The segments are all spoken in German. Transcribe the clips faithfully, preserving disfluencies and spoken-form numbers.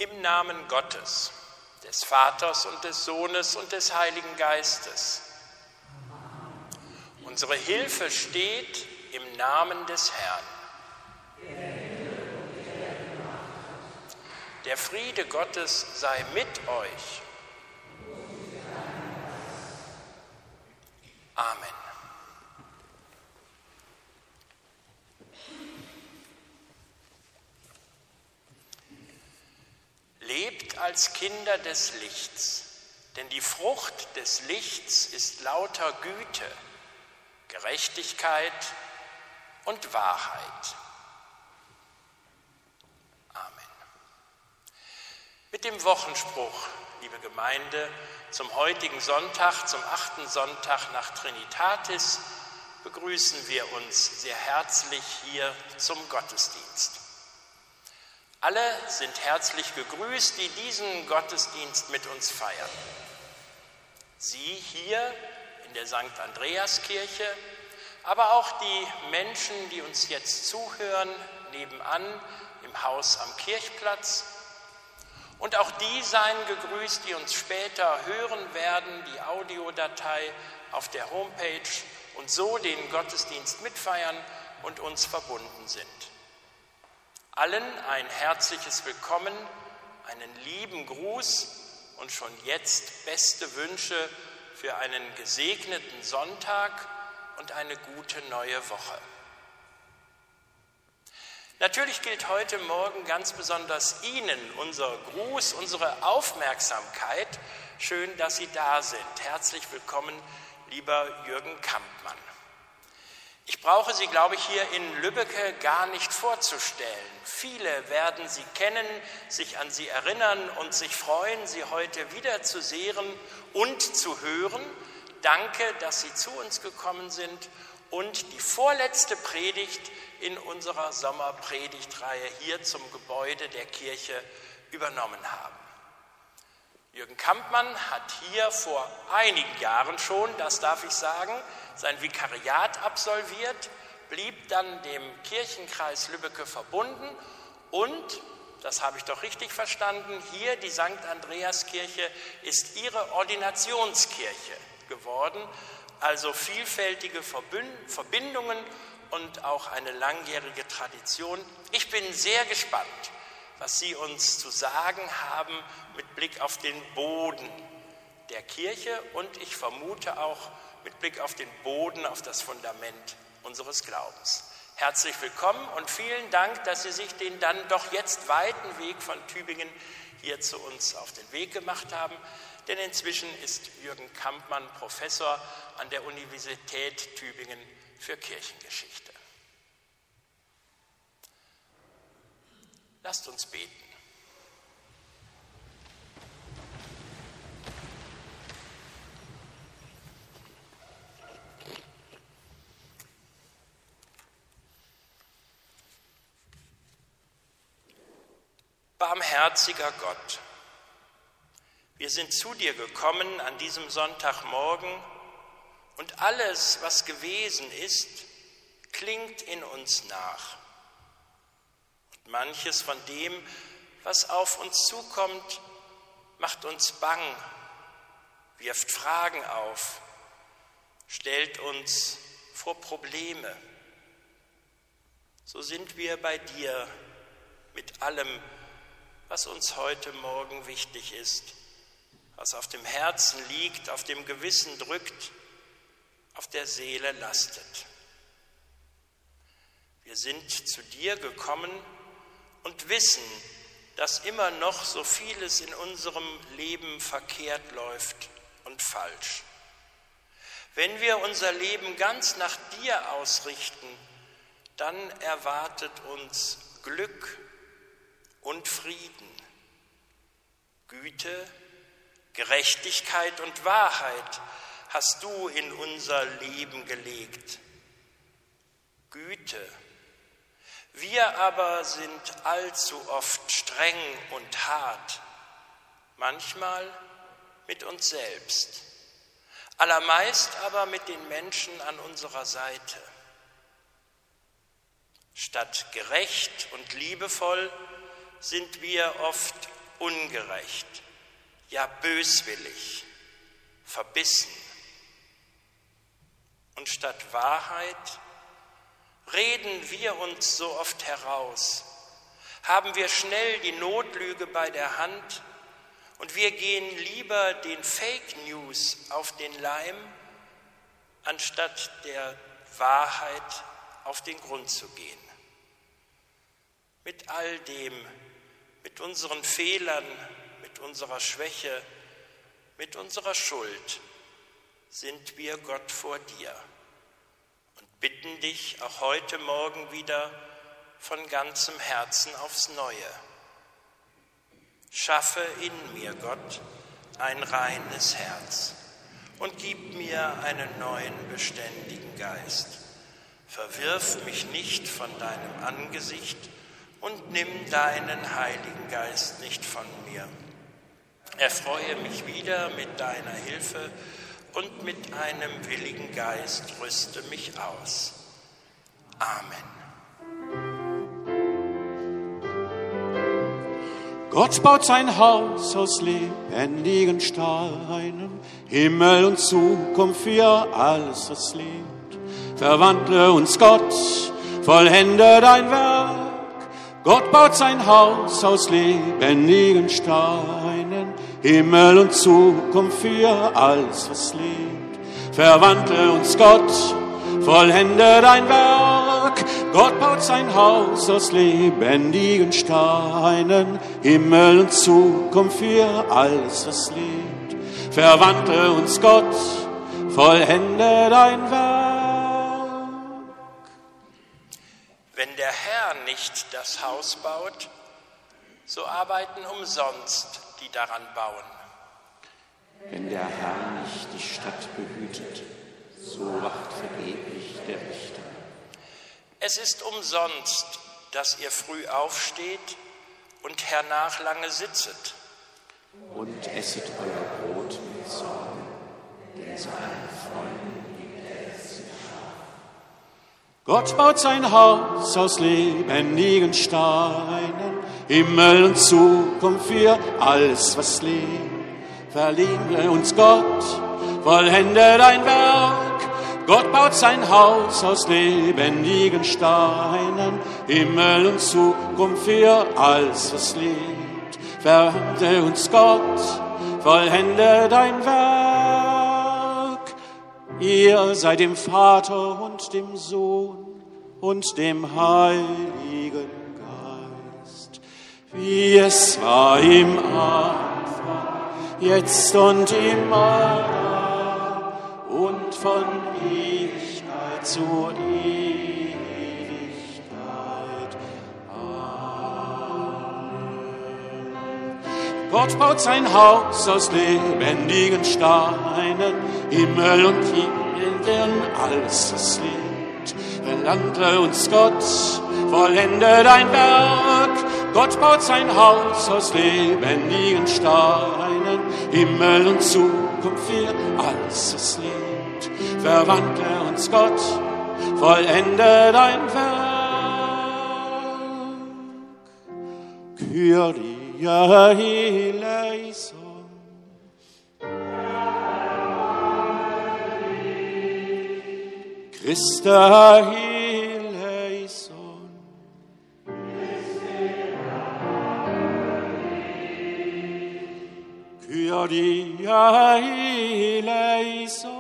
Im Namen Gottes, des Vaters und des Sohnes und des Heiligen Geistes. Unsere Hilfe steht im Namen des Herrn. Der Friede Gottes sei mit euch. Amen. Lebt als Kinder des Lichts, denn die Frucht des Lichts ist lauter Güte, Gerechtigkeit und Wahrheit. Amen. Mit dem Wochenspruch, liebe Gemeinde, zum heutigen Sonntag, zum achten Sonntag nach Trinitatis, begrüßen wir uns sehr herzlich hier zum Gottesdienst. Alle sind herzlich gegrüßt, die diesen Gottesdienst mit uns feiern. Sie hier in der Sankt Andreaskirche, aber auch die Menschen, die uns jetzt zuhören, nebenan im Haus am Kirchplatz. Und auch die seien gegrüßt, die uns später hören werden, die Audiodatei auf der Homepage und so den Gottesdienst mitfeiern und uns verbunden sind. Allen ein herzliches Willkommen, einen lieben Gruß und schon jetzt beste Wünsche für einen gesegneten Sonntag und eine gute neue Woche. Natürlich gilt heute Morgen ganz besonders Ihnen unser Gruß, unsere Aufmerksamkeit. Schön, dass Sie da sind. Herzlich willkommen, lieber Jürgen Kampmann. Ich brauche Sie, glaube ich, hier in Lübbecke gar nicht vorzustellen. Viele werden Sie kennen, sich an Sie erinnern und sich freuen, Sie heute wiederzusehen und zu hören. Danke, dass Sie zu uns gekommen sind und die vorletzte Predigt in unserer Sommerpredigtreihe hier zum Gebäude der Kirche übernommen haben. Jürgen Kampmann hat hier vor einigen Jahren schon, das darf ich sagen, sein Vikariat absolviert, blieb dann dem Kirchenkreis Lübbecke verbunden und, das habe ich doch richtig verstanden, hier die Sankt Andreaskirche ist ihre Ordinationskirche geworden, also vielfältige Verbindungen und auch eine langjährige Tradition. Ich bin sehr gespannt, was Sie uns zu sagen haben mit Blick auf den Boden der Kirche und ich vermute auch mit Blick auf den Boden, auf das Fundament unseres Glaubens. Herzlich willkommen und vielen Dank, dass Sie sich den dann doch jetzt weiten Weg von Tübingen hier zu uns auf den Weg gemacht haben, denn inzwischen ist Jürgen Kampmann Professor an der Universität Tübingen für Kirchengeschichte. Lasst uns beten. Barmherziger Gott, wir sind zu dir gekommen an diesem Sonntagmorgen und alles, was gewesen ist, klingt in uns nach. Und manches von dem, was auf uns zukommt, macht uns bang, wirft Fragen auf, stellt uns vor Probleme. So sind wir bei dir mit allem, was uns heute Morgen wichtig ist, was auf dem Herzen liegt, auf dem Gewissen drückt, auf der Seele lastet. Wir sind zu dir gekommen und wissen, dass immer noch so vieles in unserem Leben verkehrt läuft und falsch. Wenn wir unser Leben ganz nach dir ausrichten, dann erwartet uns Glück und Frieden, Güte, Gerechtigkeit und Wahrheit hast du in unser Leben gelegt. Güte. Wir aber sind allzu oft streng und hart, manchmal mit uns selbst, allermeist aber mit den Menschen an unserer Seite. Statt gerecht und liebevoll sind wir oft ungerecht, ja böswillig, verbissen. Und statt Wahrheit reden wir uns so oft heraus, haben wir schnell die Notlüge bei der Hand und wir gehen lieber den Fake News auf den Leim, anstatt der Wahrheit auf den Grund zu gehen. Mit all dem, mit unseren Fehlern, mit unserer Schwäche, mit unserer Schuld sind wir Gott vor dir und bitten dich auch heute Morgen wieder von ganzem Herzen aufs Neue. Schaffe in mir, Gott, ein reines Herz und gib mir einen neuen, beständigen Geist. Verwirf mich nicht von deinem Angesicht und nimm deinen Heiligen Geist nicht von mir. Erfreue mich wieder mit deiner Hilfe und mit einem willigen Geist rüste mich aus. Amen. Gott baut sein Haus aus lebendigen Steinen, Himmel und Zukunft für alles, was lebt. Verwandle uns, Gott, vollende dein Werk. Gott baut sein Haus aus lebendigen Steinen, Himmel und Zukunft für alles, was lebt. Verwandle uns, Gott, vollende dein Werk. Gott baut sein Haus aus lebendigen Steinen, Himmel und Zukunft für alles, was lebt. Verwandle uns, Gott, vollende dein Werk. Wenn der Herr nicht das Haus baut, so arbeiten umsonst die daran bauen. Wenn der Herr nicht die Stadt behütet, so wacht vergeblich der Wächter. Es ist umsonst, dass ihr früh aufsteht und hernach lange sitzet. Und esset euer Brot mit Sorgen, denn seinen Freunden gibt er es im Schlaf. Gott baut sein Haus aus lebendigen Steinen, Himmel und Zukunft für alles, was lebt. Verliebe uns, Gott, vollende dein Werk. Gott baut sein Haus aus lebendigen Steinen, Himmel und Zukunft für alles, was lebt. Verwandle uns, Gott, vollende dein Werk. Ihr seid dem Vater und dem Sohn und dem Heiligen Geist, wie es war im Anfang, jetzt und immer und von Ewigkeit zu Ewigkeit. Amen. Gott baut sein Haus aus lebendigen Steinen, Himmel und Erde, alles, was lebt. Verwandle uns, Gott, vollende dein Werk. Gott baut sein Haus aus lebendigen Steinen, Himmel und Zukunft für alles, was lebt. Verwandle uns, Gott, vollende dein Werk. Kyrie eleison. Christe eleison. Kyrie eleison.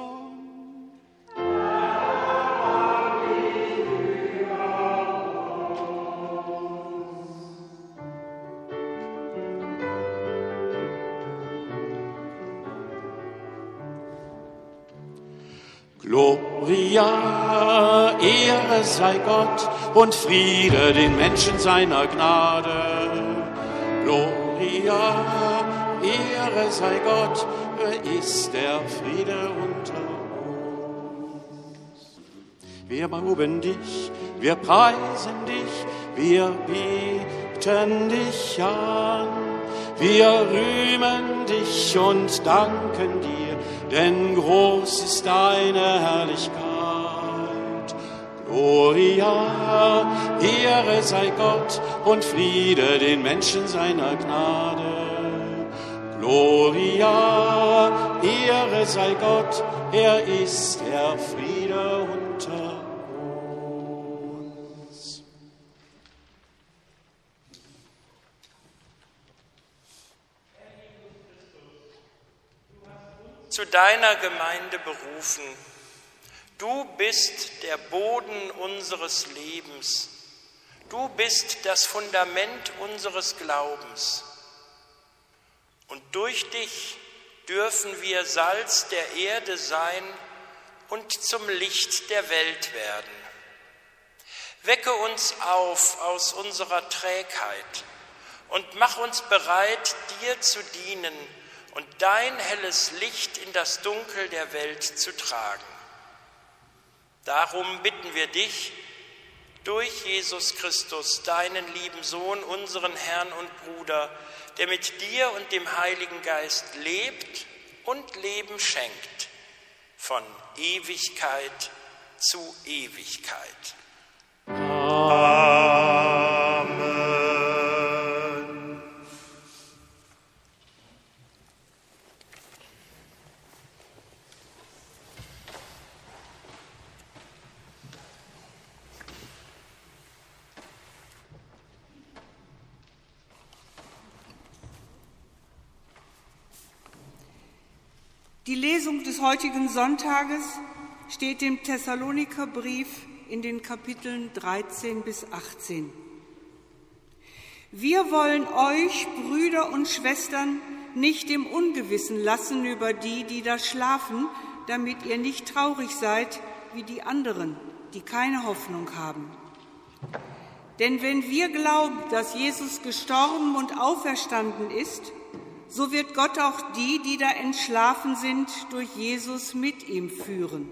Gloria, Ehre sei Gott und Friede den Menschen seiner Gnade. Gloria, Ehre sei Gott, ist der Friede unter uns. Wir loben dich, wir preisen dich, wir beten dich an. Wir rühmen dich und danken dir, denn groß ist deine Herrlichkeit. Gloria, Ehre sei Gott und Friede den Menschen seiner Gnade. Gloria, Ehre sei Gott, er ist der Friede unter uns. Zu deiner Gemeinde berufen. Du bist der Boden unseres Lebens. Du bist das Fundament unseres Glaubens. Und durch dich dürfen wir Salz der Erde sein und zum Licht der Welt werden. Wecke uns auf aus unserer Trägheit und mach uns bereit, dir zu dienen und dein helles Licht in das Dunkel der Welt zu tragen. Darum bitten wir dich, durch Jesus Christus, deinen lieben Sohn, unseren Herrn und Bruder, der mit dir und dem Heiligen Geist lebt und Leben schenkt, von Ewigkeit zu Ewigkeit. Amen. Die Lesung des heutigen Sonntages steht im Thessalonikerbrief in den Kapiteln dreizehn bis achtzehn. Wir wollen euch, Brüder und Schwestern, nicht im Ungewissen lassen über die, die da schlafen, damit ihr nicht traurig seid wie die anderen, die keine Hoffnung haben. Denn wenn wir glauben, dass Jesus gestorben und auferstanden ist, so wird Gott auch die, die da entschlafen sind, durch Jesus mit ihm führen.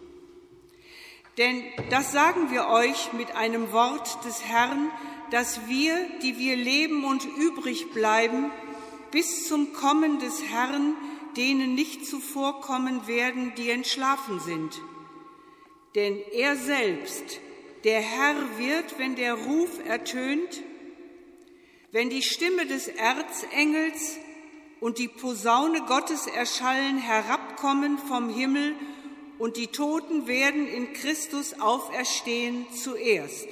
Denn das sagen wir euch mit einem Wort des Herrn, dass wir, die wir leben und übrig bleiben, bis zum Kommen des Herrn, denen nicht zuvorkommen werden, die entschlafen sind. Denn er selbst, der Herr, wird, wenn der Ruf ertönt, wenn die Stimme des Erzengels und die Posaune Gottes erschallen, herabkommen vom Himmel, und die Toten werden in Christus auferstehen zuerst.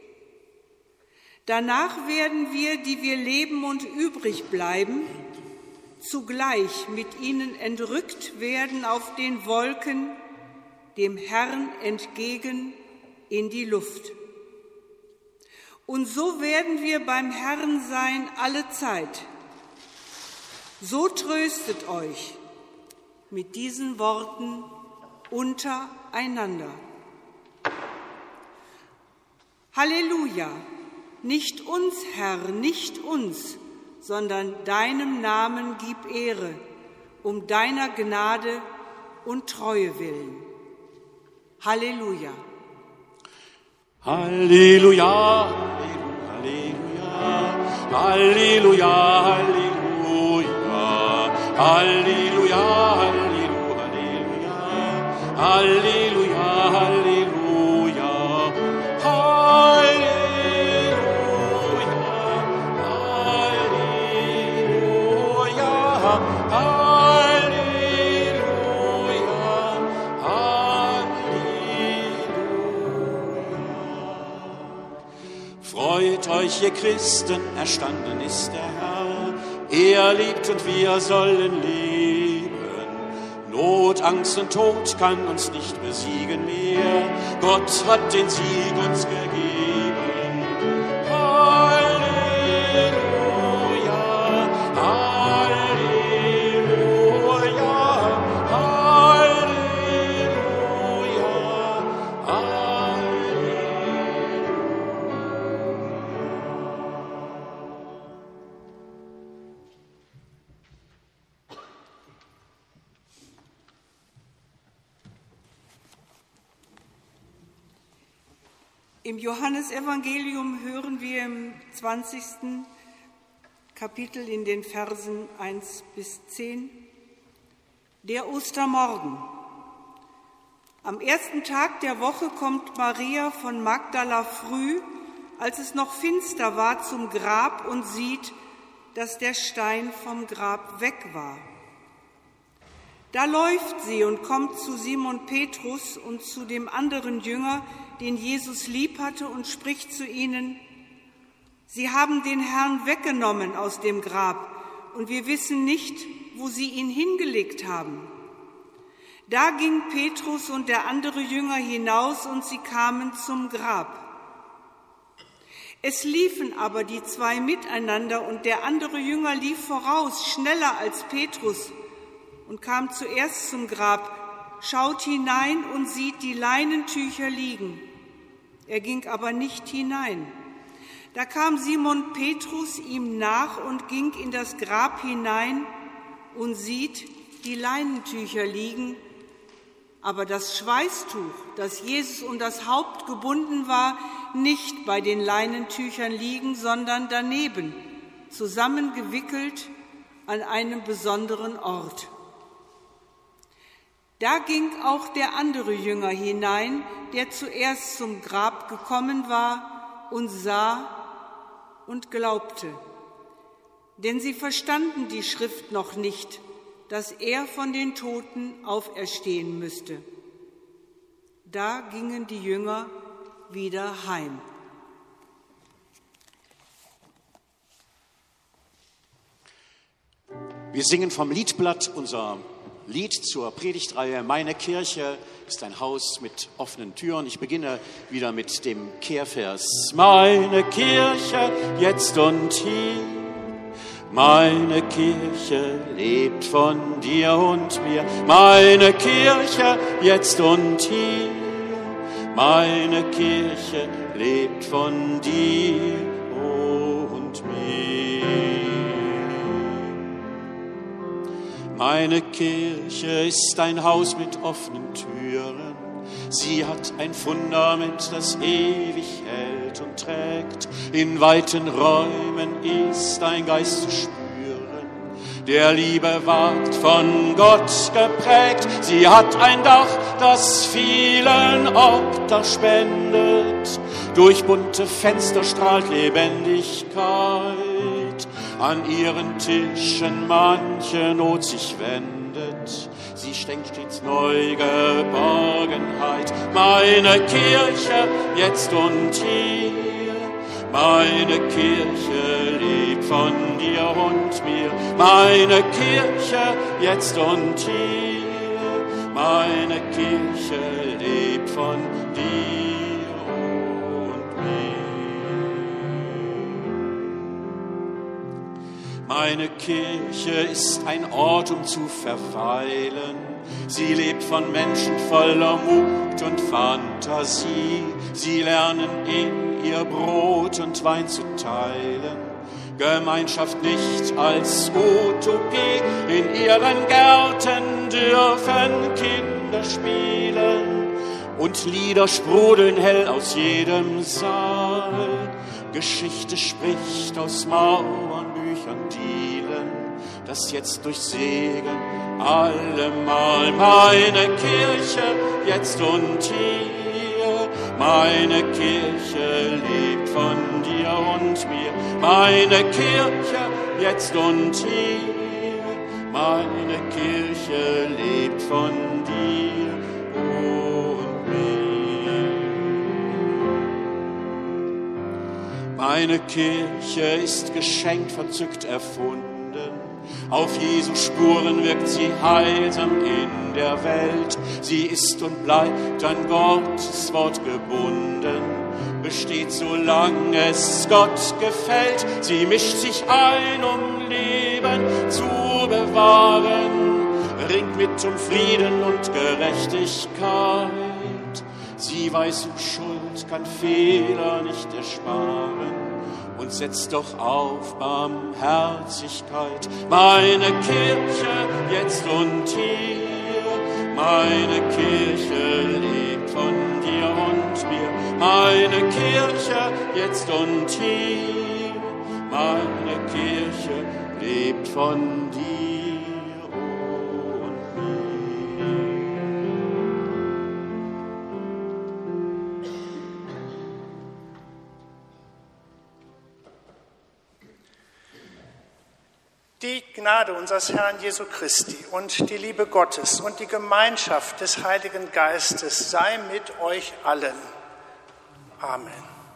Danach werden wir, die wir leben und übrig bleiben, zugleich mit ihnen entrückt werden auf den Wolken, dem Herrn entgegen in die Luft. Und so werden wir beim Herrn sein alle Zeit. So tröstet euch mit diesen Worten untereinander. Halleluja! Nicht uns, Herr, nicht uns, sondern deinem Namen gib Ehre, um deiner Gnade und Treue willen. Halleluja! Halleluja, Halleluja, Halleluja, Halleluja. Halleluja, Halleluja, Halleluja, Halleluja, Halleluja, Halleluja, Halleluja. Freut euch, ihr Christen, erstanden ist der Herr. Er lebt und wir sollen leben. Not, Angst und Tod kann uns nicht besiegen mehr. Gott hat den Sieg uns gegeben. Halleluja, Halleluja, Halleluja, Halleluja. Im Johannesevangelium hören wir im zwanzigsten Kapitel in den Versen eins bis zehn, der Ostermorgen. Am ersten Tag der Woche kommt Maria von Magdala früh, als es noch finster war, zum Grab und sieht, dass der Stein vom Grab weg war. Da läuft sie und kommt zu Simon Petrus und zu dem anderen Jünger, den Jesus lieb hatte, und spricht zu ihnen: Sie haben den Herrn weggenommen aus dem Grab, und wir wissen nicht, wo sie ihn hingelegt haben. Da ging Petrus und der andere Jünger hinaus, und sie kamen zum Grab. Es liefen aber die zwei miteinander, und der andere Jünger lief voraus, schneller als Petrus, und kam zuerst zum Grab, schaut hinein und sieht die Leinentücher liegen. Er ging aber nicht hinein. Da kam Simon Petrus ihm nach und ging in das Grab hinein und sieht die Leinentücher liegen, aber das Schweißtuch, das Jesus um das Haupt gebunden war, nicht bei den Leinentüchern liegen, sondern daneben, zusammengewickelt an einem besonderen Ort. Da ging auch der andere Jünger hinein, der zuerst zum Grab gekommen war, und sah und glaubte. Denn sie verstanden die Schrift noch nicht, dass er von den Toten auferstehen müsste. Da gingen die Jünger wieder heim. Wir singen vom Liedblatt unser Lied zur Predigtreihe Meine Kirche ist ein Haus mit offenen Türen. Ich beginne wieder mit dem Kehrvers. Meine Kirche jetzt und hier, meine Kirche lebt von dir und mir. Meine Kirche jetzt und hier, meine Kirche lebt von dir und mir. Meine Kirche ist ein Haus mit offenen Türen. Sie hat ein Fundament, das ewig hält und trägt. In weiten Räumen ist ein Geist zu spüren, der Liebe wagt, von Gott geprägt. Sie hat ein Dach, das vielen Obdach spendet. Durch bunte Fenster strahlt Lebendigkeit. An ihren Tischen manche Not sich wendet. Sie schenkt stets Neugeborgenheit. Meine Kirche jetzt und hier, meine Kirche lebt von dir und mir. Meine Kirche jetzt und hier, meine Kirche lebt von dir und mir. Meine Kirche ist ein Ort, um zu verweilen. Sie lebt von Menschen voller Mut und Fantasie. Sie lernen in ihr Brot und Wein zu teilen. Gemeinschaft nicht als Utopie. In ihren Gärten dürfen Kinder spielen. Und Lieder sprudeln hell aus jedem Saal. Geschichte spricht aus Mauern, Büchern, Dielen, das jetzt durch Segen allemal. Meine Kirche jetzt und hier, meine Kirche lebt von dir und mir. Meine Kirche jetzt und hier, meine Kirche lebt von dir und mir. Meine Kirche ist geschenkt, verzückt, erfunden. Auf Jesu Spuren wirkt sie heilsam in der Welt. Sie ist und bleibt an Gottes Wort gebunden, besteht, solange es Gott gefällt. Sie mischt sich ein, um Leben zu bewahren, ringt mit um Frieden und Gerechtigkeit. Sie weiß um Schuld, kann Fehler nicht ersparen und setzt doch auf Barmherzigkeit. Meine Kirche jetzt und hier, meine Kirche lebt von dir und mir. Meine Kirche jetzt und hier, meine Kirche lebt von dir. Die Gnade unseres Herrn Jesu Christi und die Liebe Gottes und die Gemeinschaft des Heiligen Geistes sei mit euch allen. Amen.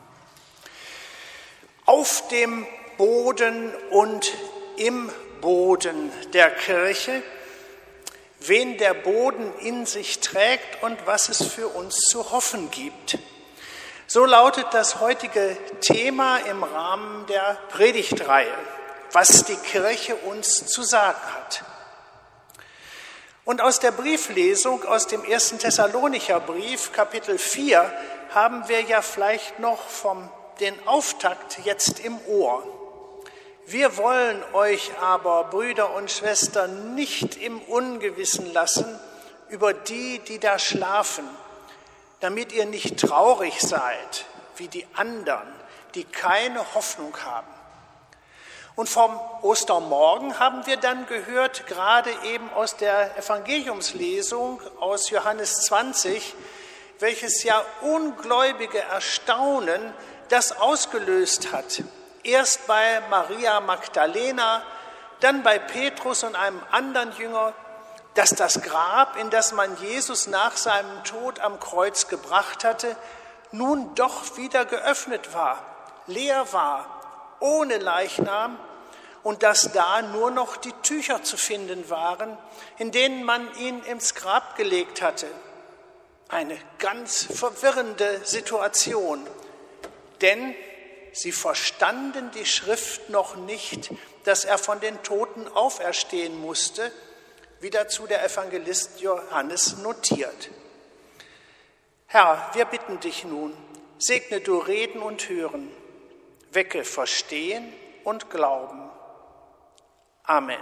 Auf dem Boden und im Boden der Kirche, wen der Boden in sich trägt und was es für uns zu hoffen gibt. So lautet das heutige Thema im Rahmen der Predigtreihe, was die Kirche uns zu sagen hat. Und aus der Brieflesung aus dem ersten Thessalonicher Brief, Kapitel vier, haben wir ja vielleicht noch vom, den Auftakt jetzt im Ohr. Wir wollen euch aber, Brüder und Schwestern, nicht im Ungewissen lassen über die, die da schlafen, damit ihr nicht traurig seid wie die anderen, die keine Hoffnung haben. Und vom Ostermorgen haben wir dann gehört, gerade eben aus der Evangeliumslesung aus Johannes zwanzig, welches ja ungläubige Erstaunen das ausgelöst hat. Erst bei Maria Magdalena, dann bei Petrus und einem anderen Jünger, dass das Grab, in das man Jesus nach seinem Tod am Kreuz gebracht hatte, nun doch wieder geöffnet war, leer war, ohne Leichnam, und dass da nur noch die Tücher zu finden waren, in denen man ihn ins Grab gelegt hatte. Eine ganz verwirrende Situation, denn sie verstanden die Schrift noch nicht, dass er von den Toten auferstehen musste, wie dazu der Evangelist Johannes notiert. Herr, wir bitten dich nun, segne du Reden und Hören, wecke Verstehen und Glauben. Amen.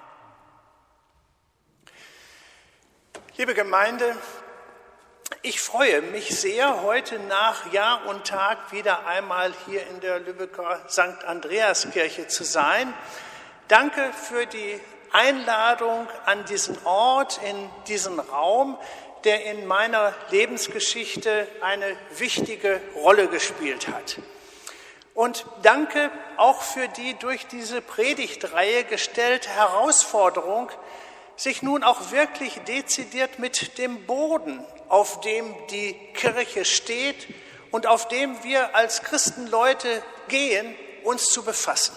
Liebe Gemeinde, ich freue mich sehr, heute nach Jahr und Tag wieder einmal hier in der Lübecker Sankt Andreaskirche zu sein. Danke für die Einladung an diesen Ort, in diesen Raum, der in meiner Lebensgeschichte eine wichtige Rolle gespielt hat. Und danke auch für die durch diese Predigtreihe gestellte Herausforderung, sich nun auch wirklich dezidiert mit dem Boden, auf dem die Kirche steht und auf dem wir als Christenleute gehen, uns zu befassen.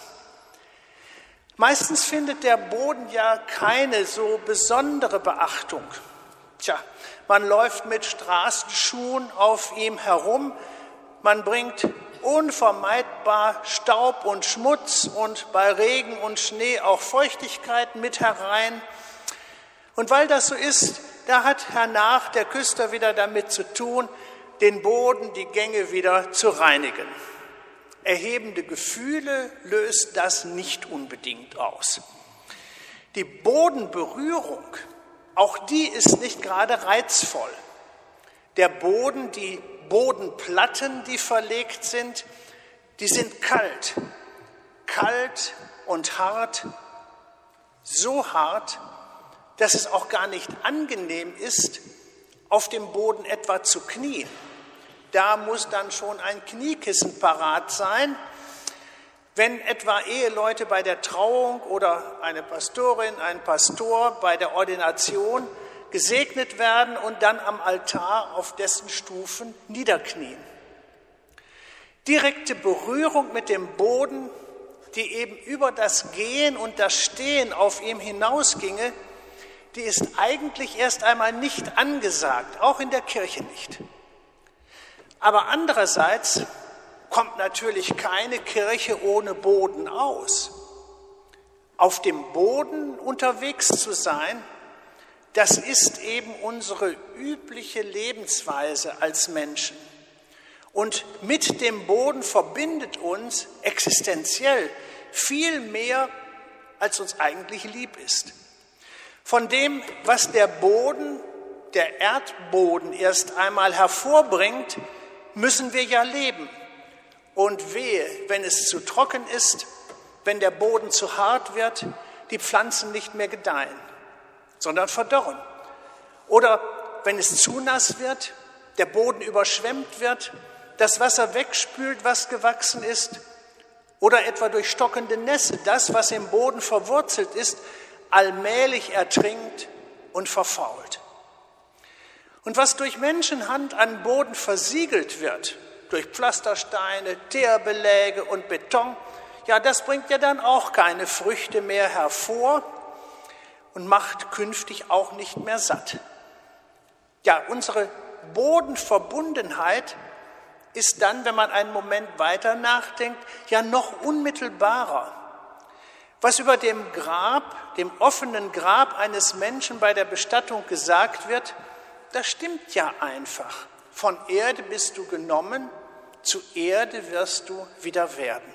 Meistens findet der Boden ja keine so besondere Beachtung. Tja, man läuft mit Straßenschuhen auf ihm herum, man bringt unvermeidbar Staub und Schmutz und bei Regen und Schnee auch Feuchtigkeit mit herein. Und weil das so ist, da hat hernach der Küster wieder damit zu tun, den Boden, die Gänge wieder zu reinigen. Erhebende Gefühle löst das nicht unbedingt aus. Die Bodenberührung, auch die ist nicht gerade reizvoll. Der Boden, die Bodenplatten, die verlegt sind, die sind kalt, kalt und hart, so hart, dass es auch gar nicht angenehm ist, auf dem Boden etwa zu knien. Da muss dann schon ein Kniekissen parat sein. Wenn etwa Eheleute bei der Trauung oder eine Pastorin, ein Pastor bei der Ordination gesegnet werden und dann am Altar auf dessen Stufen niederknien. Direkte Berührung mit dem Boden, die eben über das Gehen und das Stehen auf ihm hinausginge, die ist eigentlich erst einmal nicht angesagt, auch in der Kirche nicht. Aber andererseits kommt natürlich keine Kirche ohne Boden aus. Auf dem Boden unterwegs zu sein, das ist eben unsere übliche Lebensweise als Menschen. Und mit dem Boden verbindet uns existenziell viel mehr, als uns eigentlich lieb ist. Von dem, was der Boden, der Erdboden erst einmal hervorbringt, müssen wir ja leben. Und wehe, wenn es zu trocken ist, wenn der Boden zu hart wird, die Pflanzen nicht mehr gedeihen, sondern verdorren. Oder wenn es zu nass wird, der Boden überschwemmt wird, das Wasser wegspült, was gewachsen ist, oder etwa durch stockende Nässe das, was im Boden verwurzelt ist, allmählich ertrinkt und verfault. Und was durch Menschenhand an Boden versiegelt wird, durch Pflastersteine, Teerbeläge und Beton, ja, das bringt ja dann auch keine Früchte mehr hervor und macht künftig auch nicht mehr satt. Ja, unsere Bodenverbundenheit ist dann, wenn man einen Moment weiter nachdenkt, ja noch unmittelbarer. Was über dem Grab, dem offenen Grab eines Menschen bei der Bestattung gesagt wird, das stimmt ja einfach. Von Erde bist du genommen, zu Erde wirst du wieder werden.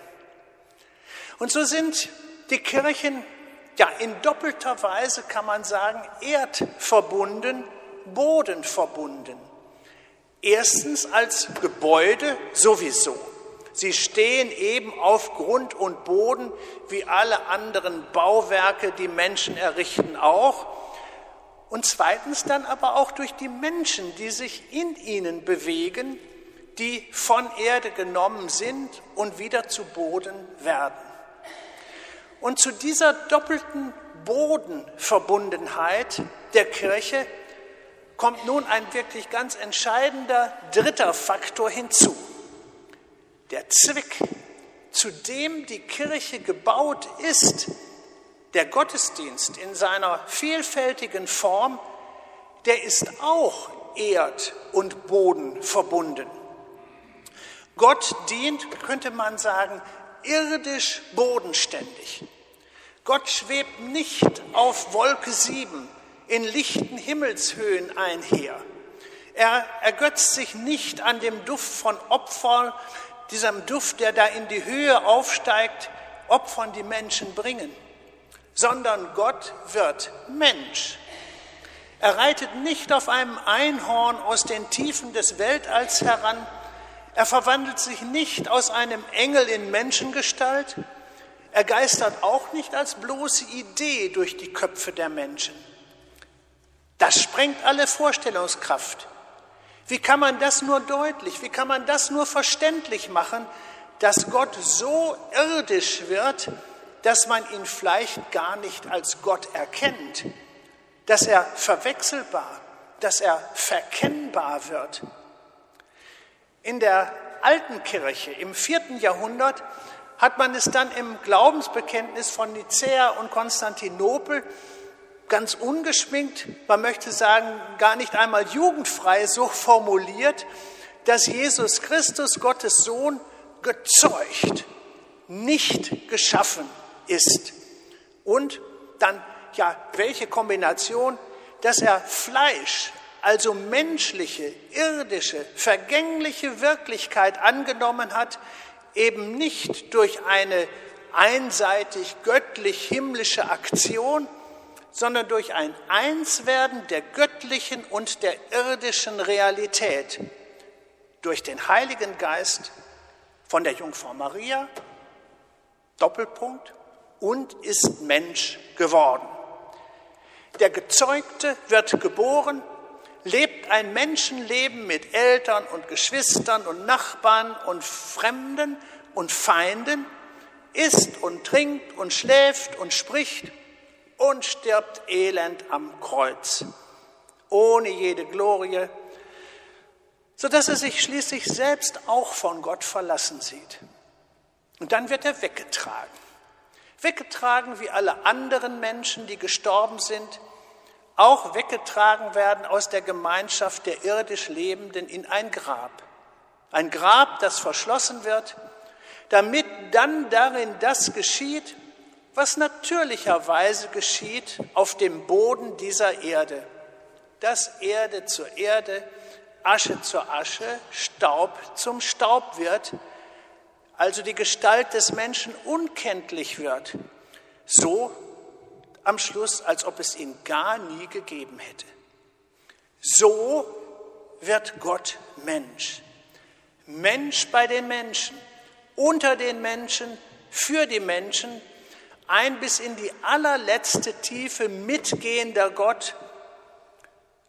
Und so sind die Kirchen ja in doppelter Weise, kann man sagen, erdverbunden, bodenverbunden. Erstens als Gebäude sowieso. Sie stehen eben auf Grund und Boden, wie alle anderen Bauwerke, die Menschen errichten, auch. Und zweitens dann aber auch durch die Menschen, die sich in ihnen bewegen, die von Erde genommen sind und wieder zu Boden werden. Und zu dieser doppelten Bodenverbundenheit der Kirche kommt nun ein wirklich ganz entscheidender dritter Faktor hinzu. Der Zweck, zu dem die Kirche gebaut ist, der Gottesdienst in seiner vielfältigen Form, der ist auch erd- und bodenverbunden. Gott dient, könnte man sagen, irdisch bodenständig. Gott schwebt nicht auf Wolke sieben in lichten Himmelshöhen einher. Er ergötzt sich nicht an dem Duft von Opfern, diesem Duft, der da in die Höhe aufsteigt, Opfern die Menschen bringen, sondern Gott wird Mensch. Er reitet nicht auf einem Einhorn aus den Tiefen des Weltalls heran. Er verwandelt sich nicht aus einem Engel in Menschengestalt. Er geistert auch nicht als bloße Idee durch die Köpfe der Menschen. Das sprengt alle Vorstellungskraft. Wie kann man das nur deutlich, wie kann man das nur verständlich machen, dass Gott so irdisch wird, dass man ihn vielleicht gar nicht als Gott erkennt, dass er verwechselbar, dass er verkennbar wird. In der alten Kirche im vierten Jahrhundert hat man es dann im Glaubensbekenntnis von Nicäa und Konstantinopel ganz ungeschminkt, man möchte sagen, gar nicht einmal jugendfrei so formuliert, dass Jesus Christus, Gottes Sohn, gezeugt, nicht geschaffen ist. Und dann, ja, welche Kombination, dass er Fleisch, also menschliche, irdische, vergängliche Wirklichkeit angenommen hat, eben nicht durch eine einseitig göttlich-himmlische Aktion, sondern durch ein Einswerden der göttlichen und der irdischen Realität, durch den Heiligen Geist von der Jungfrau Maria, Doppelpunkt, und ist Mensch geworden. Der Gezeugte wird geboren, lebt ein Menschenleben mit Eltern und Geschwistern und Nachbarn und Fremden und Feinden, isst und trinkt und schläft und spricht und stirbt elend am Kreuz, ohne jede Glorie, sodass er sich schließlich selbst auch von Gott verlassen sieht. Und dann wird er weggetragen. Weggetragen wie alle anderen Menschen, die gestorben sind, auch weggetragen werden aus der Gemeinschaft der irdisch Lebenden in ein Grab. Ein Grab, das verschlossen wird, damit dann darin das geschieht, was natürlicherweise geschieht auf dem Boden dieser Erde. Dass Erde zur Erde, Asche zur Asche, Staub zum Staub wird, also die Gestalt des Menschen unkenntlich wird, so am Schluss, als ob es ihn gar nie gegeben hätte. So wird Gott Mensch. Mensch bei den Menschen, unter den Menschen, für die Menschen, ein bis in die allerletzte Tiefe mitgehender Gott,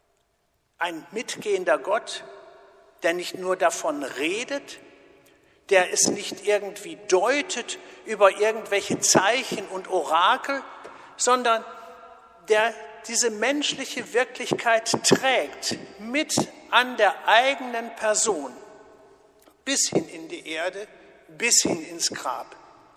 ein mitgehender Gott, der nicht nur davon redet, der es nicht irgendwie deutet über irgendwelche Zeichen und Orakel, sondern der diese menschliche Wirklichkeit trägt, mit an der eigenen Person, bis hin in die Erde, bis hin ins Grab.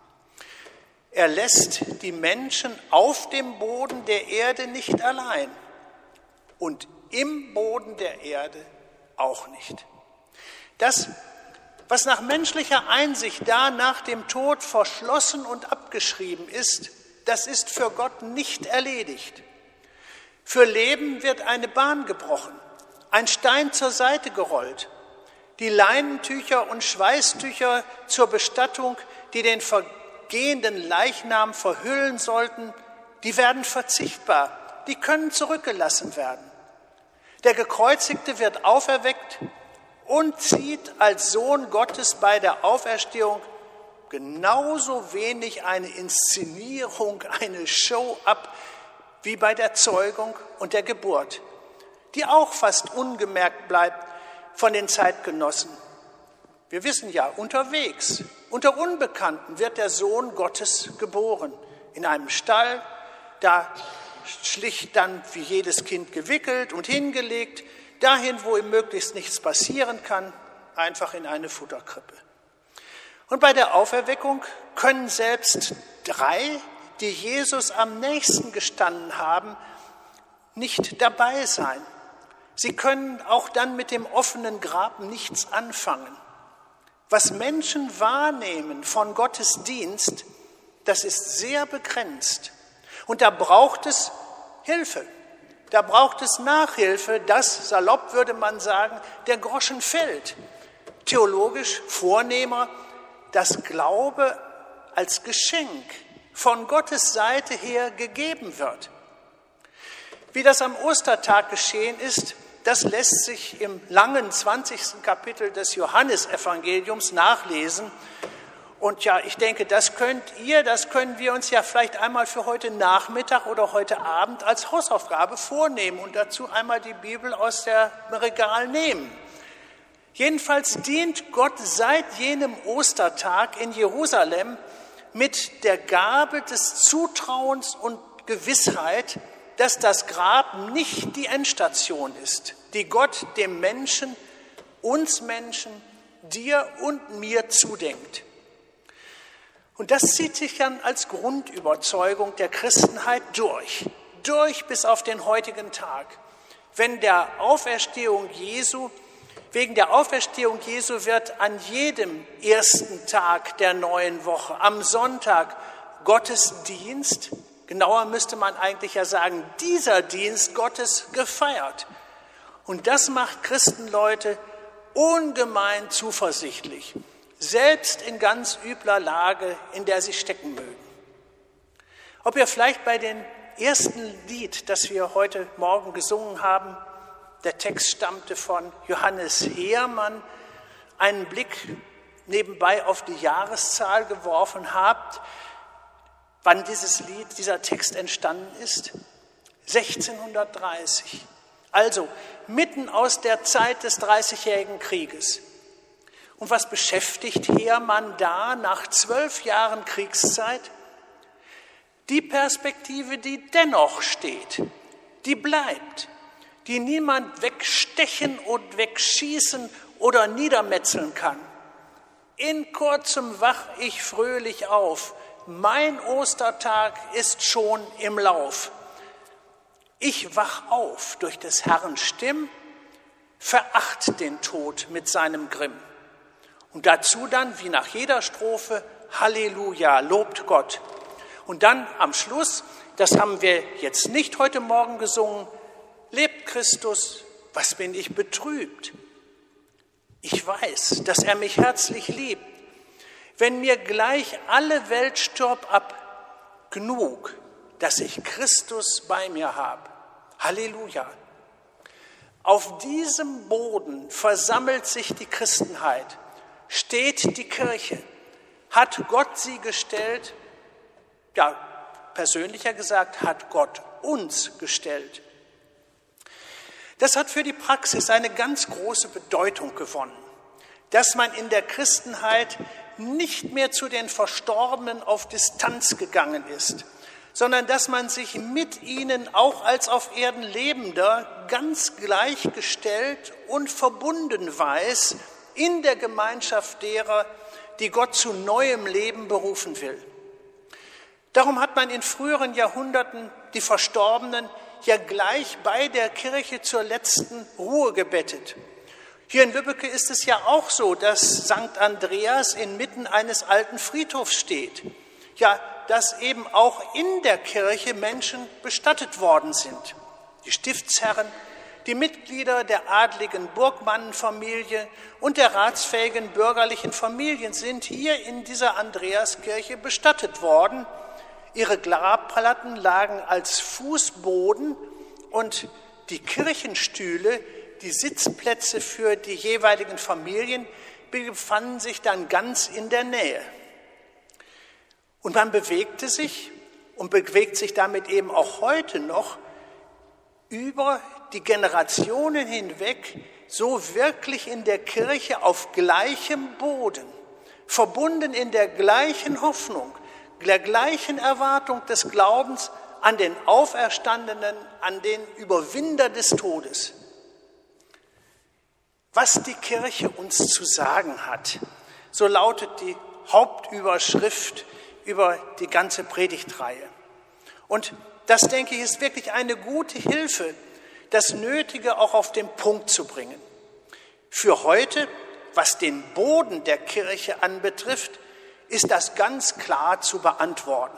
Er lässt die Menschen auf dem Boden der Erde nicht allein und im Boden der Erde auch nicht. Das, was nach menschlicher Einsicht da nach dem Tod verschlossen und abgeschrieben ist, das ist für Gott nicht erledigt. Für Leben wird eine Bahn gebrochen, ein Stein zur Seite gerollt. Die Leinentücher und Schweißtücher zur Bestattung, die den vergehenden Leichnam verhüllen sollten, die werden verzichtbar, die können zurückgelassen werden. Der Gekreuzigte wird auferweckt und zieht als Sohn Gottes bei der Auferstehung genauso wenig eine Inszenierung, eine Show ab, wie bei der Zeugung und der Geburt, die auch fast ungemerkt bleibt von den Zeitgenossen. Wir wissen ja, unterwegs, unter Unbekannten wird der Sohn Gottes geboren. In einem Stall, da schlicht dann wie jedes Kind gewickelt und hingelegt, dahin, wo ihm möglichst nichts passieren kann, einfach in eine Futterkrippe. Und bei der Auferweckung können selbst drei, die Jesus am nächsten gestanden haben, nicht dabei sein. Sie können auch dann mit dem offenen Grab nichts anfangen. Was Menschen wahrnehmen von Gottes Dienst, das ist sehr begrenzt. Und da braucht es Hilfe, da braucht es Nachhilfe, dass, salopp würde man sagen, der Groschen fällt. Theologisch vornehmer, dass Glaube als Geschenk von Gottes Seite her gegeben wird. Wie das am Ostertag geschehen ist, das lässt sich im langen zwanzigsten Kapitel des Johannesevangeliums nachlesen. Und ja, ich denke, das könnt ihr, das können wir uns ja vielleicht einmal für heute Nachmittag oder heute Abend als Hausaufgabe vornehmen und dazu einmal die Bibel aus dem Regal nehmen. Jedenfalls dient Gott seit jenem Ostertag in Jerusalem mit der Gabe des Zutrauens und Gewissheit, dass das Grab nicht die Endstation ist, die Gott dem Menschen, uns Menschen, dir und mir zudenkt. Und das zieht sich dann als Grundüberzeugung der Christenheit durch, durch bis auf den heutigen Tag. Wenn der Auferstehung Jesu, wegen der Auferstehung Jesu wird an jedem ersten Tag der neuen Woche, am Sonntag, Gottesdienst, genauer müsste man eigentlich ja sagen, dieser Dienst Gottes gefeiert. Und das macht Christenleute ungemein zuversichtlich, selbst in ganz übler Lage, in der sie stecken mögen. Ob ihr vielleicht bei dem ersten Lied, das wir heute Morgen gesungen haben, der Text stammte von Johannes Heermann, einen Blick nebenbei auf die Jahreszahl geworfen habt, wann dieses Lied, dieser Text entstanden ist? sechzehnhundertdreißig. Also mitten aus der Zeit des Dreißigjährigen Krieges. Und was beschäftigt Heermann da nach zwölf Jahren Kriegszeit? Die Perspektive, die dennoch steht, die bleibt, die niemand wegstechen und wegschießen oder niedermetzeln kann. In kurzem wach ich fröhlich auf, mein Ostertag ist schon im Lauf. Ich wach auf durch des Herrn Stimm, veracht den Tod mit seinem Grimm. Und dazu dann, wie nach jeder Strophe, Halleluja, lobt Gott. Und dann am Schluss, das haben wir jetzt nicht heute Morgen gesungen, lebt Christus, was bin ich betrübt. Ich weiß, dass er mich herzlich liebt. Wenn mir gleich alle Welt stirbt ab, genug, dass ich Christus bei mir habe. Halleluja. Auf diesem Boden versammelt sich die Christenheit, steht die Kirche, hat Gott sie gestellt, ja, persönlicher gesagt, hat Gott uns gestellt. Das hat für die Praxis eine ganz große Bedeutung gewonnen. dass man in der Christenheit nicht mehr zu den Verstorbenen auf Distanz gegangen ist, sondern dass man sich mit ihnen auch als auf Erden Lebender ganz gleichgestellt und verbunden weiß in der Gemeinschaft derer, die Gott zu neuem Leben berufen will. Darum hat man in früheren Jahrhunderten die Verstorbenen ja gleich bei der Kirche zur letzten Ruhe gebettet. Hier in Lübbecke ist es ja auch so, dass Sankt Andreas inmitten eines alten Friedhofs steht. Ja, dass eben auch in der Kirche Menschen bestattet worden sind. Die Stiftsherren, die Mitglieder der adligen Burgmannenfamilie und der ratsfähigen bürgerlichen Familien sind hier in dieser Andreaskirche bestattet worden. Ihre Grabplatten lagen als Fußboden und die Kirchenstühle, die Sitzplätze für die jeweiligen Familien, befanden sich dann ganz in der Nähe. Und man bewegte sich und bewegt sich damit eben auch heute noch über die Generationen hinweg so wirklich in der Kirche auf gleichem Boden, verbunden in der gleichen Hoffnung, der gleichen Erwartung des Glaubens an den Auferstandenen, an den Überwinder des Todes. Was die Kirche uns zu sagen hat, so lautet die Hauptüberschrift über die ganze Predigtreihe. Und das, denke ich, ist wirklich eine gute Hilfe, das Nötige auch auf den Punkt zu bringen. Für heute, was den Boden der Kirche anbetrifft, ist das ganz klar zu beantworten.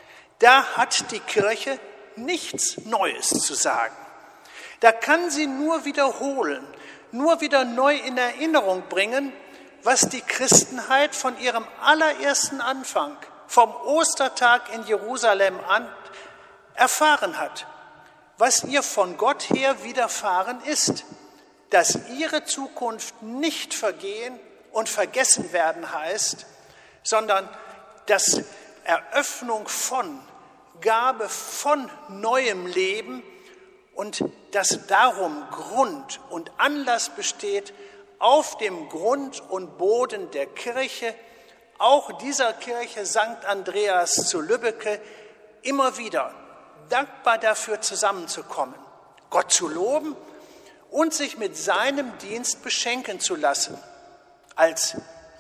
Da hat die Kirche nichts Neues zu sagen. Da kann sie nur wiederholen, nur wieder neu in Erinnerung bringen, was die Christenheit von ihrem allerersten Anfang, vom Ostertag in Jerusalem an, erfahren hat, was ihr von Gott her widerfahren ist, dass ihre Zukunft nicht vergehen und vergessen werden heißt, sondern dass Eröffnung von, Gabe von neuem Leben und dass darum Grund und Anlass besteht, auf dem Grund und Boden der Kirche, auch dieser Kirche Sankt Andreas zu Lübbecke, immer wieder dankbar dafür zusammenzukommen, Gott zu loben und sich mit seinem Dienst beschenken zu lassen, als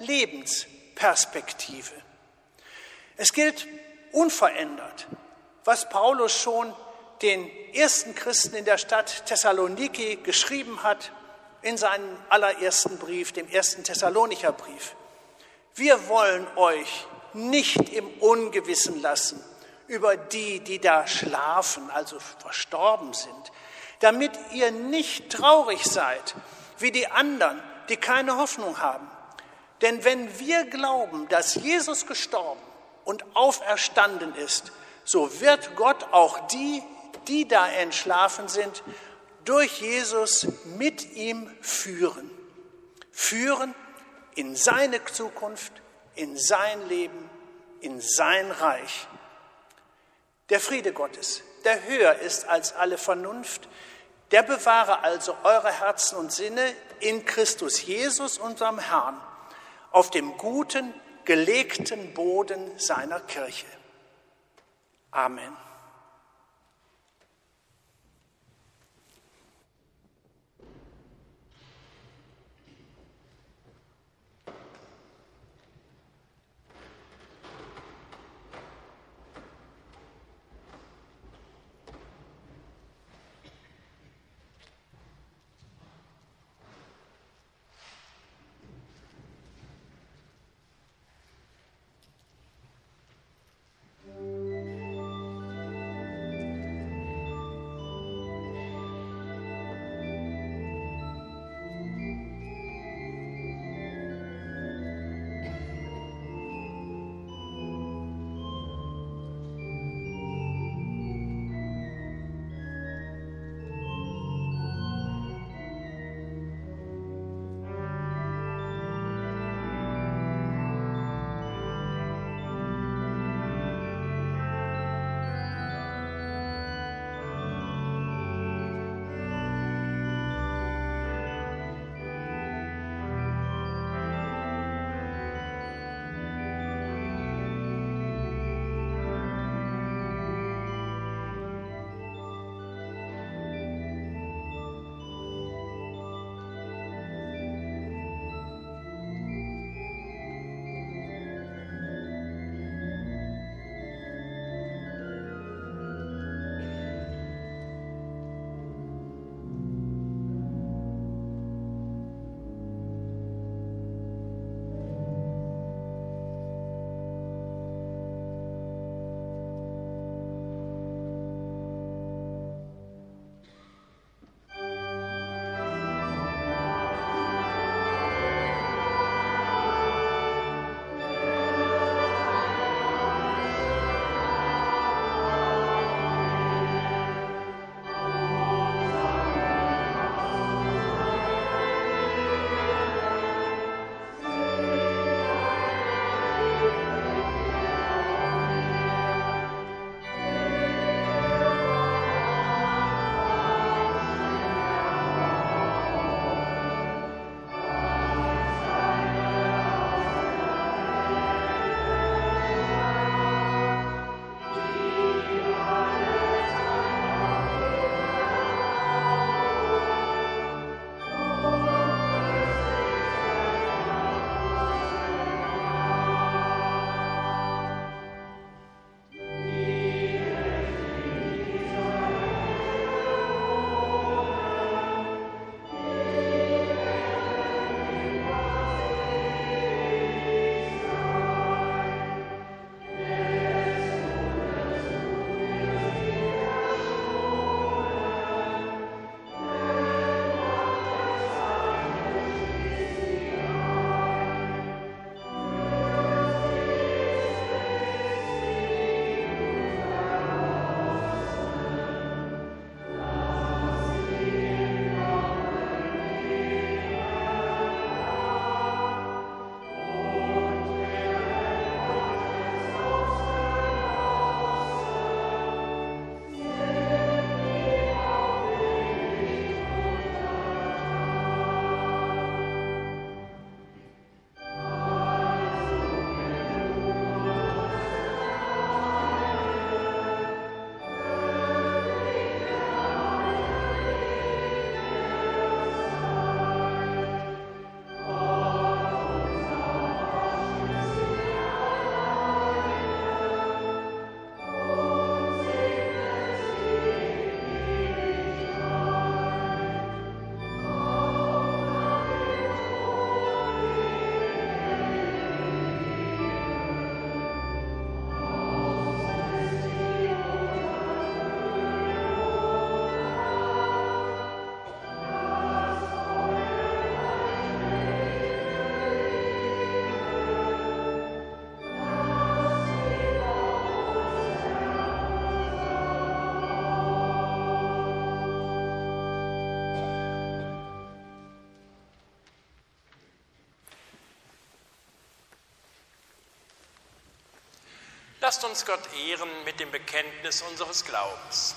Lebensperspektive. Es gilt unverändert, was Paulus schon den ersten Christen in der Stadt Thessaloniki geschrieben hat, in seinem allerersten Brief, dem ersten Thessalonicher Brief. Wir wollen euch nicht im Ungewissen lassen über die, die da schlafen, also verstorben sind, damit ihr nicht traurig seid, wie die anderen, die keine Hoffnung haben. Denn wenn wir glauben, dass Jesus gestorben und auferstanden ist, so wird Gott auch die, die da entschlafen sind, durch Jesus mit ihm führen. Führen in seine Zukunft, in sein Leben, in sein Reich. Der Friede Gottes, der höher ist als alle Vernunft, der bewahre also eure Herzen und Sinne in Christus Jesus, unserem Herrn, auf dem guten, gelegten Boden seiner Kirche. Amen. Lasst uns Gott ehren mit dem Bekenntnis unseres Glaubens.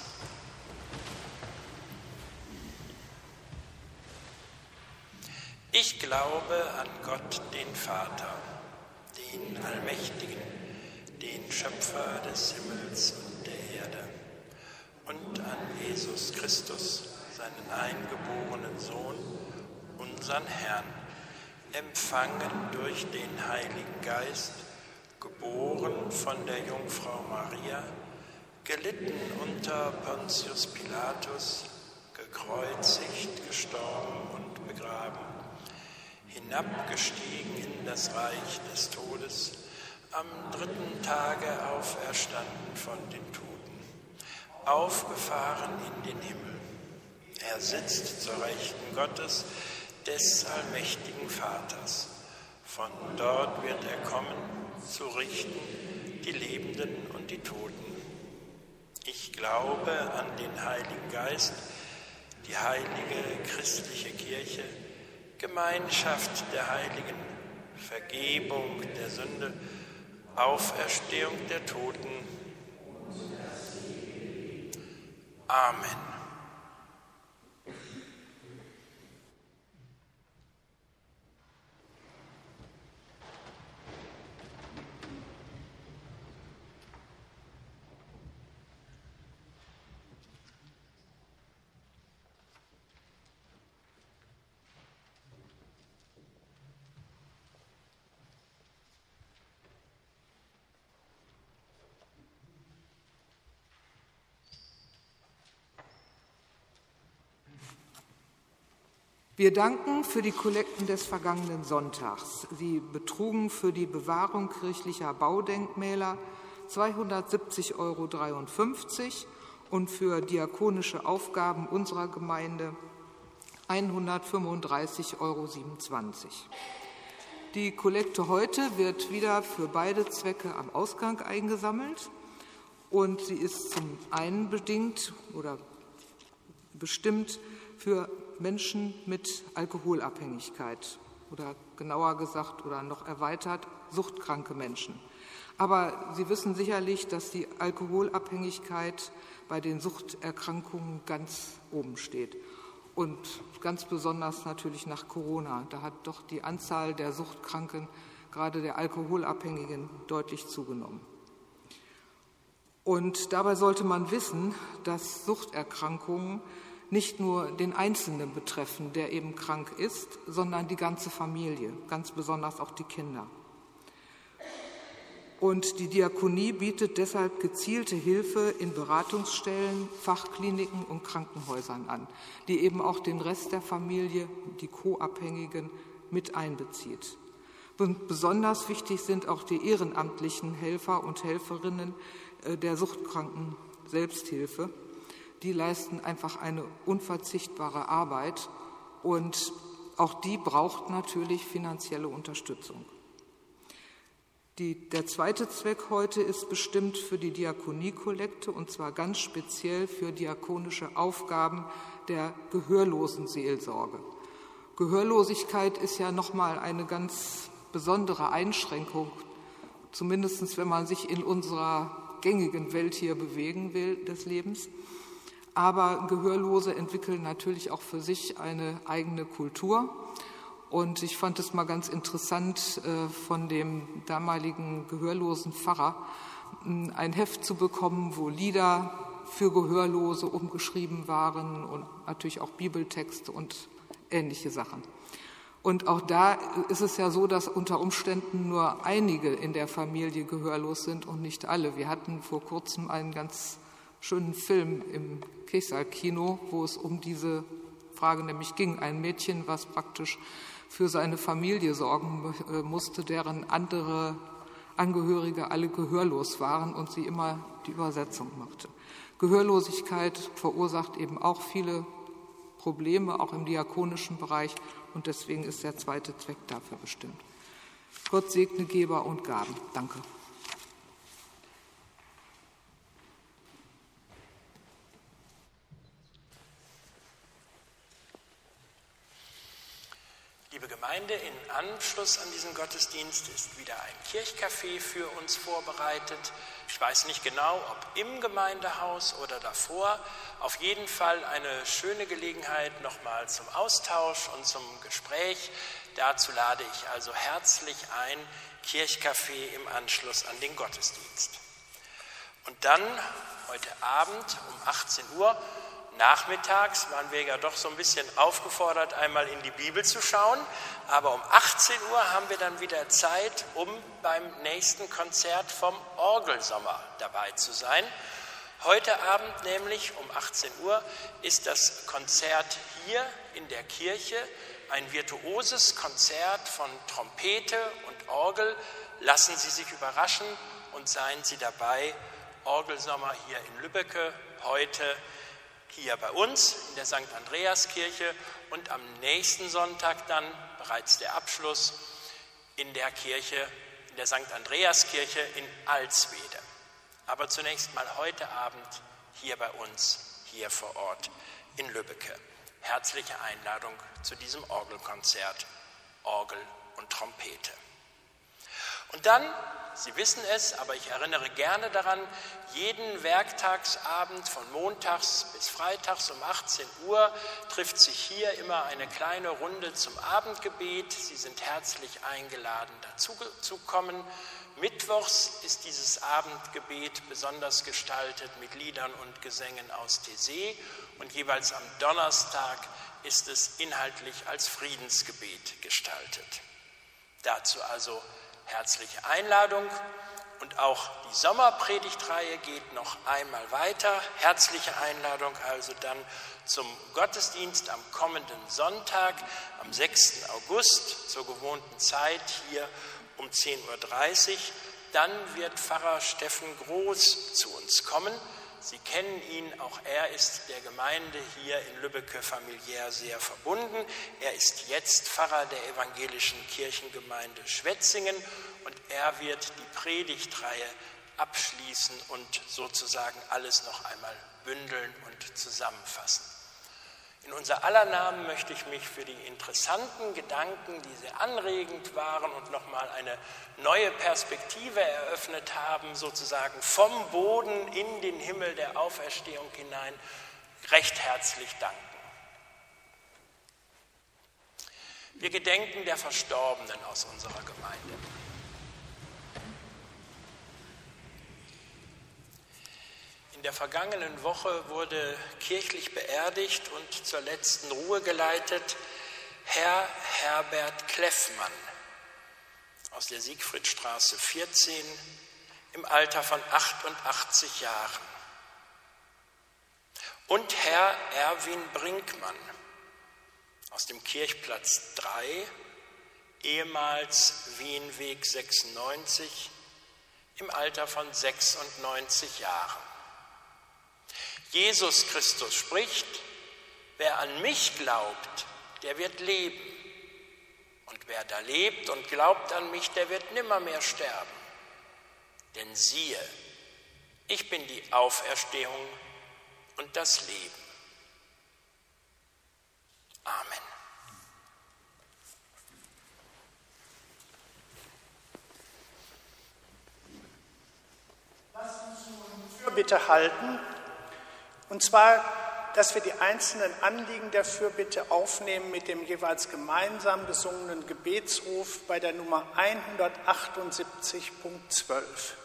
Ich glaube an Gott, den Vater, den Allmächtigen, den Schöpfer des Himmels und der Erde, und an Jesus Christus, seinen eingeborenen Sohn, unseren Herrn, empfangen durch den Heiligen Geist, geboren von der Jungfrau Maria, gelitten unter Pontius Pilatus, gekreuzigt, gestorben und begraben, hinabgestiegen in das Reich des Todes, am dritten Tage auferstanden von den Toten, aufgefahren in den Himmel. Er sitzt zur Rechten Gottes, des allmächtigen Vaters. Von dort wird er kommen, zu richten die Lebenden und die Toten. Ich glaube an den Heiligen Geist, die heilige christliche Kirche, Gemeinschaft der Heiligen, Vergebung der Sünde, Auferstehung der Toten. Amen. Wir danken für die Kollekten des vergangenen Sonntags. Sie betrugen für die Bewahrung kirchlicher Baudenkmäler zweihundertsiebzig Euro dreiundfünfzig und für diakonische Aufgaben unserer Gemeinde hundertfünfunddreißig Euro siebenundzwanzig. Die Kollekte heute wird wieder für beide Zwecke am Ausgang eingesammelt und sie ist zum einen bedingt oder bestimmt für Menschen mit Alkoholabhängigkeit oder genauer gesagt oder noch erweitert suchtkranke Menschen. Aber Sie wissen sicherlich, dass die Alkoholabhängigkeit bei den Suchterkrankungen ganz oben steht. Und ganz besonders natürlich nach Corona. Da hat doch die Anzahl der Suchtkranken, gerade der Alkoholabhängigen, deutlich zugenommen. Und dabei sollte man wissen, dass Suchterkrankungen nicht nur den Einzelnen betreffen, der eben krank ist, sondern die ganze Familie, ganz besonders auch die Kinder. Und die Diakonie bietet deshalb gezielte Hilfe in Beratungsstellen, Fachkliniken und Krankenhäusern an, die eben auch den Rest der Familie, die Co-Abhängigen, mit einbezieht. Und besonders wichtig sind auch die ehrenamtlichen Helfer und Helferinnen der suchtkranken Selbsthilfe. Die leisten einfach eine unverzichtbare Arbeit und auch die braucht natürlich finanzielle Unterstützung. Die, der zweite Zweck heute ist bestimmt für die Diakoniekollekte und zwar ganz speziell für diakonische Aufgaben der Gehörlosenseelsorge. Gehörlosigkeit ist ja nochmal eine ganz besondere Einschränkung, zumindest wenn man sich in unserer gängigen Welt hier bewegen will des Lebens. Aber Gehörlose entwickeln natürlich auch für sich eine eigene Kultur. Und ich fand es mal ganz interessant, von dem damaligen gehörlosen Pfarrer ein Heft zu bekommen, wo Lieder für Gehörlose umgeschrieben waren und natürlich auch Bibeltexte und ähnliche Sachen. Und auch da ist es ja so, dass unter Umständen nur einige in der Familie gehörlos sind und nicht alle. Wir hatten vor kurzem einen ganz schönen Film im Kirchsaal-Kino, wo es um diese Frage nämlich ging. Ein Mädchen, was praktisch für seine Familie sorgen musste, deren andere Angehörige alle gehörlos waren und sie immer die Übersetzung machte. Gehörlosigkeit verursacht eben auch viele Probleme, auch im diakonischen Bereich, und deswegen ist der zweite Zweck dafür bestimmt. Gott segne Geber und Gaben. Danke. Liebe Gemeinde, Gemeinde, in Anschluss an diesen Gottesdienst ist wieder ein Kirchcafé für uns vorbereitet. Ich weiß nicht genau, ob im Gemeindehaus oder davor. Auf jeden Fall eine schöne Gelegenheit nochmal zum Austausch und zum Gespräch. Dazu lade ich also herzlich ein, Kirchcafé im Anschluss an den Gottesdienst. Und dann heute Abend um achtzehn Uhr, nachmittags waren wir ja doch so ein bisschen aufgefordert, einmal in die Bibel zu schauen. Aber um achtzehn Uhr haben wir dann wieder Zeit, um beim nächsten Konzert vom Orgelsommer dabei zu sein. Heute Abend nämlich um achtzehn Uhr ist das Konzert hier in der Kirche, ein virtuoses Konzert von Trompete und Orgel. Lassen Sie sich überraschen und seien Sie dabei. Orgelsommer hier in Lübbecke, heute hier bei uns in der Sankt Andreas Kirche und am nächsten Sonntag dann bereits der Abschluss in der Kirche, in der Sankt Andreas Kirche in Alswede. Aber zunächst mal heute Abend hier bei uns, hier vor Ort in Lübbecke. Herzliche Einladung zu diesem Orgelkonzert, Orgel und Trompete. Und dann, Sie wissen es, aber ich erinnere gerne daran, jeden Werktagsabend von montags bis freitags um achtzehn Uhr trifft sich hier immer eine kleine Runde zum Abendgebet. Sie sind herzlich eingeladen, dazu zu kommen. Mittwochs ist dieses Abendgebet besonders gestaltet mit Liedern und Gesängen aus Taizé und jeweils am Donnerstag ist es inhaltlich als Friedensgebet gestaltet. Dazu also herzliche Einladung und auch die Sommerpredigtreihe geht noch einmal weiter. Herzliche Einladung also dann zum Gottesdienst am kommenden Sonntag, am sechsten August, zur gewohnten Zeit hier um zehn Uhr dreißig. Dann wird Pfarrer Steffen Groß zu uns kommen. Sie kennen ihn, auch er ist der Gemeinde hier in Lübbecke familiär sehr verbunden. Er ist jetzt Pfarrer der evangelischen Kirchengemeinde Schwetzingen und er wird die Predigtreihe abschließen und sozusagen alles noch einmal bündeln und zusammenfassen. In unser aller Namen möchte ich mich für die interessanten Gedanken, die sehr anregend waren und nochmal eine neue Perspektive eröffnet haben, sozusagen vom Boden in den Himmel der Auferstehung hinein, recht herzlich danken. Wir gedenken der Verstorbenen aus unserer Gemeinde. In der vergangenen Woche wurde kirchlich beerdigt und zur letzten Ruhe geleitet Herr Herbert Kleffmann aus der Siegfriedstraße vierzehn im Alter von achtundachtzig Jahren und Herr Erwin Brinkmann aus dem Kirchplatz drei, ehemals Wienweg sechsundneunzig, im Alter von sechsundneunzig Jahren. Jesus Christus spricht, wer an mich glaubt, der wird leben. Und wer da lebt und glaubt an mich, der wird nimmermehr sterben. Denn siehe, ich bin die Auferstehung und das Leben. Amen. Lasst uns nun Fürbitte halten. Und zwar, dass wir die einzelnen Anliegen der Fürbitte aufnehmen mit dem jeweils gemeinsam gesungenen Gebetsruf bei der Nummer hundertachtundsiebzig Punkt zwölf.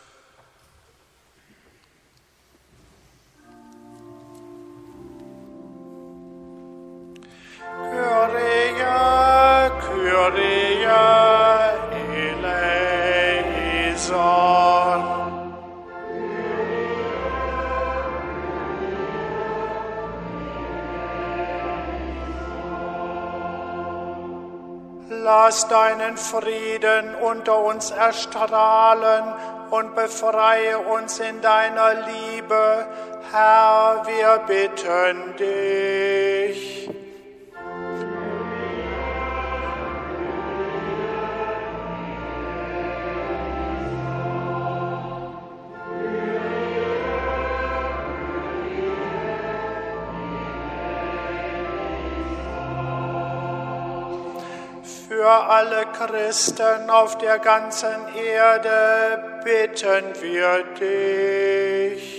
Kyrie, Kyrie, eleison. Lass deinen Frieden unter uns erstrahlen und befreie uns in deiner Liebe. Herr, wir bitten dich. Für alle Christen auf der ganzen Erde bitten wir dich.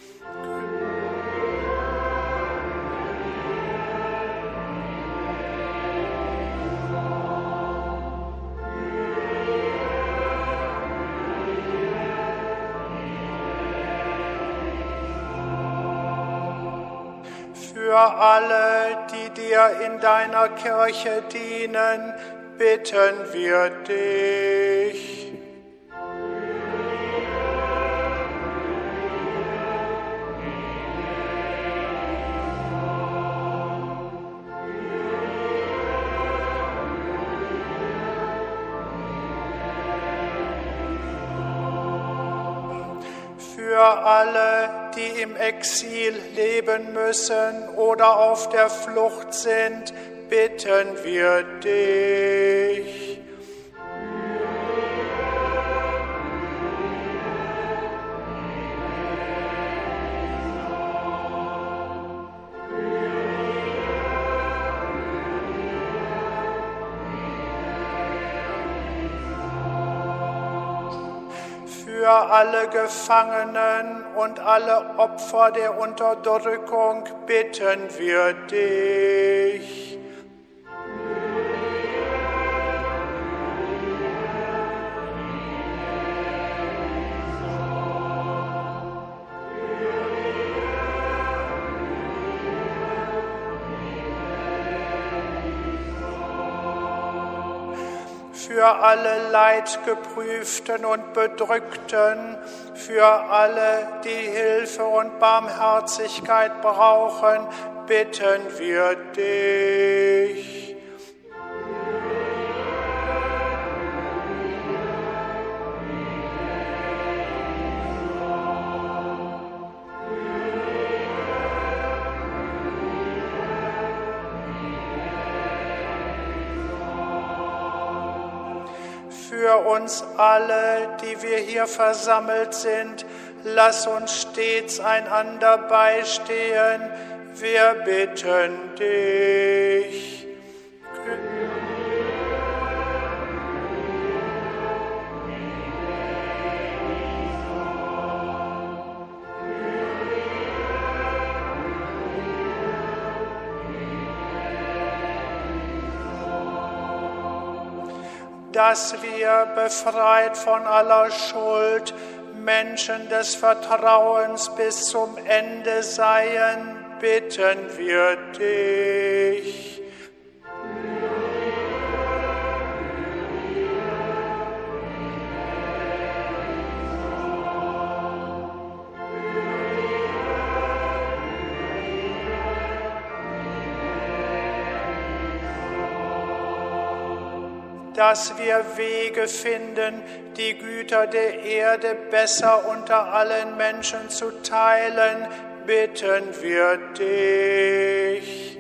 Für alle, die dir in deiner Kirche dienen, bitten wir dich. Für alle, die im Exil leben müssen oder auf der Flucht sind, bitten wir dich. Für alle Gefangenen und alle Opfer der Unterdrückung bitten wir dich. Für alle Leidgeprüften und Bedrückten, für alle, die Hilfe und Barmherzigkeit brauchen, bitten wir dich. Für uns alle, die wir hier versammelt sind, lass uns stets einander beistehen. Wir bitten dich. Dass wir, befreit von aller Schuld, Menschen des Vertrauens bis zum Ende seien, bitten wir dich. Dass wir Wege finden, die Güter der Erde besser unter allen Menschen zu teilen, bitten wir dich.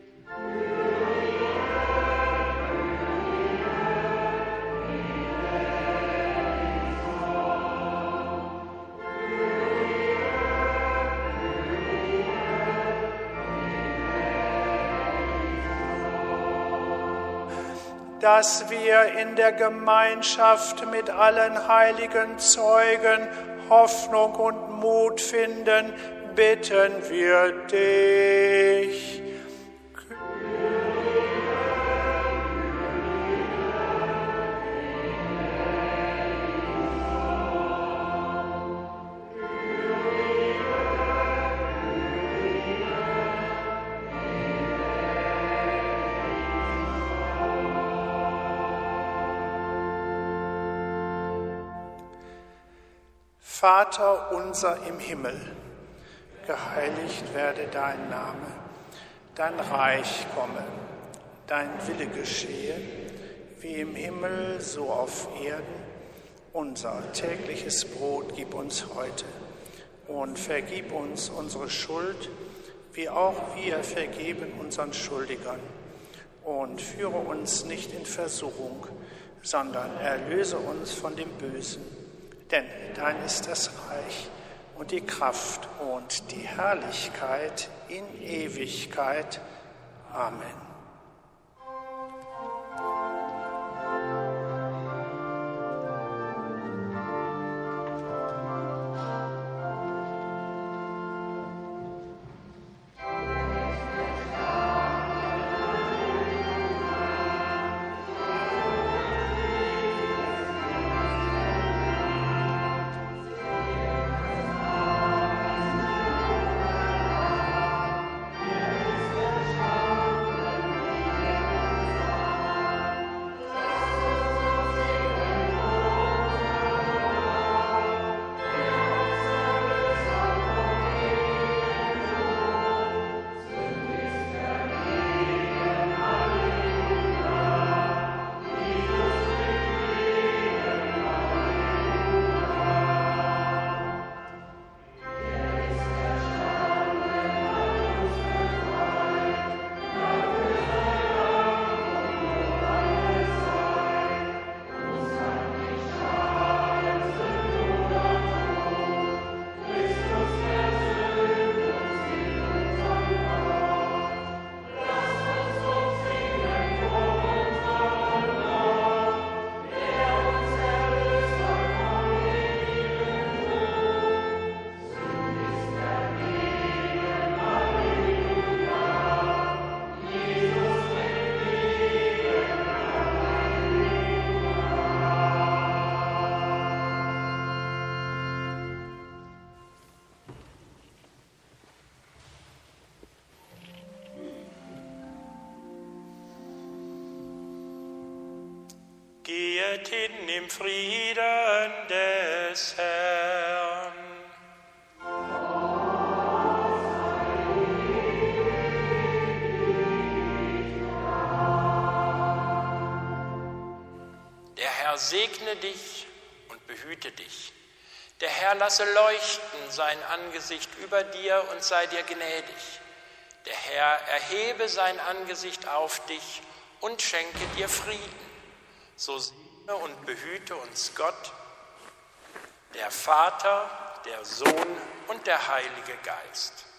Dass wir in der Gemeinschaft mit allen heiligen Zeugen Hoffnung und Mut finden, bitten wir dich. Vater unser im Himmel, geheiligt werde dein Name, dein Reich komme, dein Wille geschehe, wie im Himmel, so auf Erden. Unser tägliches Brot gib uns heute und vergib uns unsere Schuld, wie auch wir vergeben unseren Schuldigern. Und führe uns nicht in Versuchung, sondern erlöse uns von dem Bösen. Denn dein ist das Reich und die Kraft und die Herrlichkeit in Ewigkeit. Amen. Geht hin im Frieden des Herrn. Der Herr segne dich und behüte dich. Der Herr lasse leuchten sein Angesicht über dir und sei dir gnädig. Der Herr erhebe sein Angesicht auf dich und schenke dir Frieden. So segne und behüte uns Gott, der Vater, der Sohn und der Heilige Geist.